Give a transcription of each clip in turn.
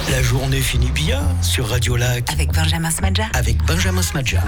La journée finit bien sur Radio Lac. Avec Benjamin Smadja. Avec Benjamin Smadja.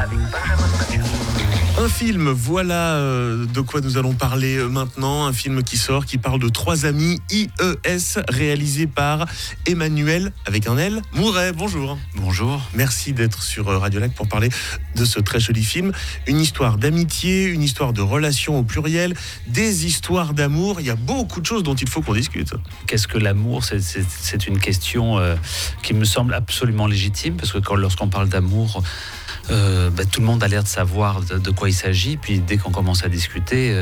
Un film, voilà de quoi nous allons parler maintenant. Un film qui sort, qui parle de trois amis, IES, réalisé par Emmanuel, avec un L, Mouret. Bonjour. Bonjour. Merci d'être sur Radio Lac pour parler de ce très joli film. Une histoire d'amitié, une histoire de relations au pluriel, des histoires d'amour. Il y a beaucoup de choses dont il faut qu'on discute. Qu'est-ce que l'amour ? C'est une question qui me semble absolument légitime, parce que lorsqu'on parle d'amour, tout le monde a l'air de savoir de quoi il s'agit. Puis dès qu'on commence à discuter,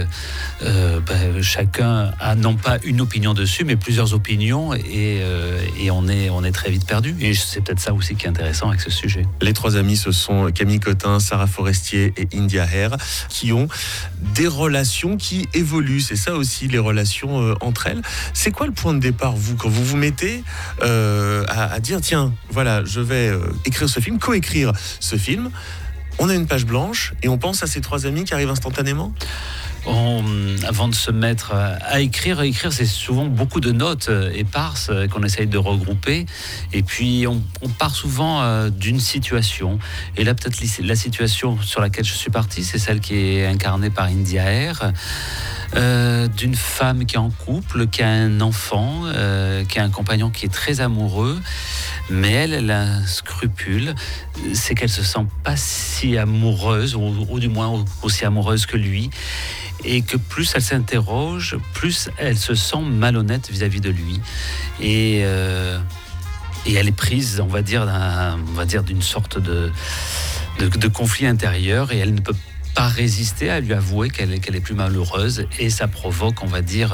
chacun a non pas une opinion dessus, mais plusieurs opinions, et on est très vite perdu. Et c'est peut-être ça aussi qui est intéressant avec ce sujet. Les trois amis, ce sont Camille Cotin, Sarah Forestier et India Air, qui ont des relations qui évoluent. C'est ça aussi, les relations entre elles. C'est quoi le point de départ, vous, quand vous vous mettez à dire, tiens, voilà, je vais écrire ce film, coécrire ce film. On a une page blanche et on pense à ces trois amis qui arrivent instantanément. Avant de se mettre à écrire, c'est souvent beaucoup de notes éparses qu'on essaye de regrouper. Et puis, on part souvent d'une situation. Et là, peut-être la situation sur laquelle je suis parti, c'est celle qui est incarnée par India Air. D'une femme qui est en couple, qui a un enfant, qui a un compagnon qui est très amoureux, mais elle a un scrupule, c'est qu'elle se sent pas si amoureuse, ou du moins aussi amoureuse que lui, et que plus elle s'interroge, plus elle se sent malhonnête vis-à-vis de lui, et elle est prise, on va dire d'une sorte de conflit intérieur, et elle ne peut pas résister à lui avouer qu'elle est plus malheureuse, et ça provoque, on va dire,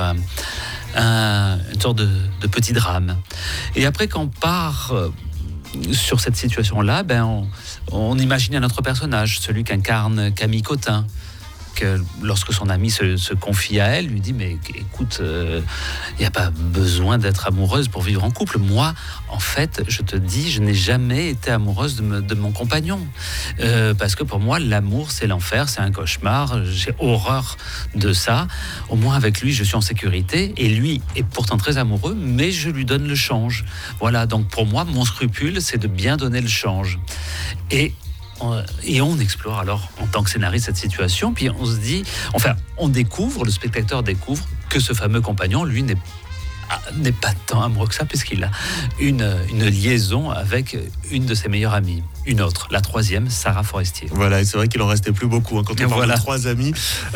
une sorte de petit drame. Et après qu'on part sur cette situation-là, on imagine un autre personnage, celui qu'incarne Camille Cotin, que lorsque son amie se confie à elle, lui dit, mais écoute, il n'y a pas besoin d'être amoureuse pour vivre en couple. Moi, en fait, je te dis, je n'ai jamais été amoureuse de mon compagnon. Parce que pour moi, l'amour, c'est l'enfer, c'est un cauchemar. J'ai horreur de ça. Au moins, avec lui, je suis en sécurité. Et lui est pourtant très amoureux, mais je lui donne le change. Voilà, donc pour moi, mon scrupule, c'est de bien donner le change. Et on explore alors en tant que scénariste cette situation, puis on se dit, le spectateur découvre que ce fameux compagnon, lui, n'est pas tant amoureux que ça, puisqu'il a une liaison avec une de ses meilleures amies. Une autre, la troisième, Sarah Forestier. Voilà, et c'est vrai qu'il en restait plus beaucoup quand on parle de trois amis.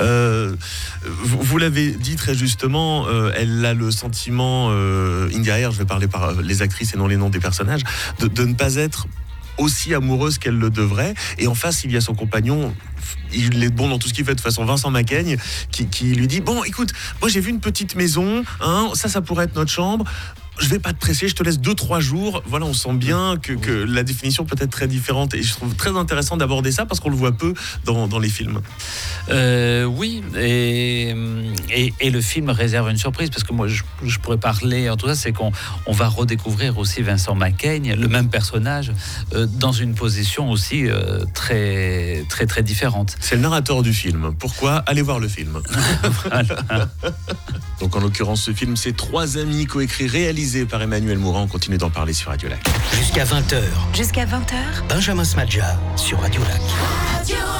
Vous l'avez dit très justement, elle a le sentiment, India Air, je vais parler par les actrices et non les noms des personnages, de ne pas être aussi amoureuse qu'elle le devrait, et en face il y a son compagnon, il est bon dans tout ce qu'il fait, de façon Vincent Macaigne, qui lui dit, bon écoute, moi j'ai vu une petite maison, ça pourrait être notre chambre, je vais pas te presser, je te laisse 2-3 jours. Voilà, on sent bien que la définition peut être très différente, et je trouve très intéressant d'aborder ça parce qu'on le voit peu dans les films. Oui, et le film réserve une surprise, parce que moi je pourrais parler, en tout cas, c'est qu'on va redécouvrir aussi Vincent Macaigne, le même personnage, dans une position aussi très très très différente. C'est le narrateur du film. Pourquoi ? Allez voir le film. Voilà. Donc en l'occurrence, ce film, c'est trois amis coécrits, réalisés par Emmanuel Mouret. On continue d'en parler sur Radio Lac. Jusqu'à 20h. Jusqu'à 20h. Benjamin Smadja sur Radio Lac. Radio